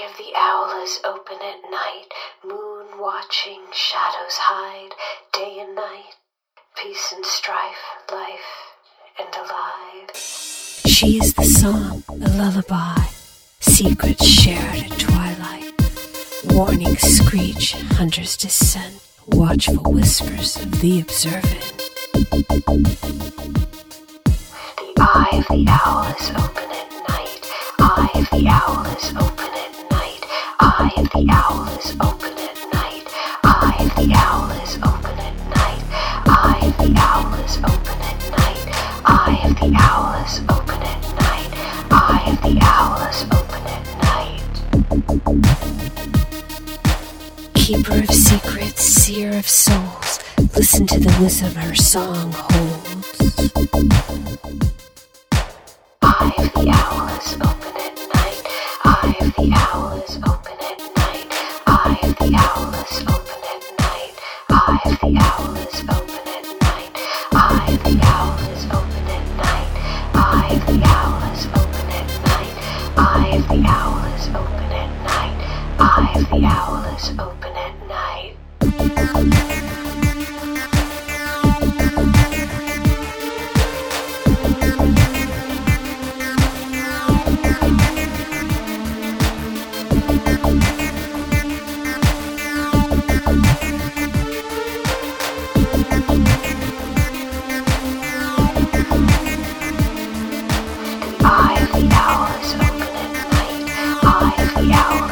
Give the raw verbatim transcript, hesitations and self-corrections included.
eye of the owl is open at night, moon watching, shadows hide, day and night, peace and strife, life and alive. She is the song, a lullaby, secrets shared at twilight, warning screech, hunter's descent, watchful whispers of the observant. The eye of the owl is open at night, eye of the owl is open at night, eye of the owl is open at night, eye of the owl is open at night, eye of the owl is open at night, eye of the owl is open at night, eye of the owl is open at night. Keeper of secrets, seer of souls, listen to the wisdom her song holds. Eye of the owl is open at night, eye of the owl is open at night, eye of the owl is open at night, eye of the owl is open at night, eye of the owl is open at night, eye of the owl is open at night, eye of the owl is open at night, eye of the owl is open at night. The eye of the owl is open at night, eye of the owl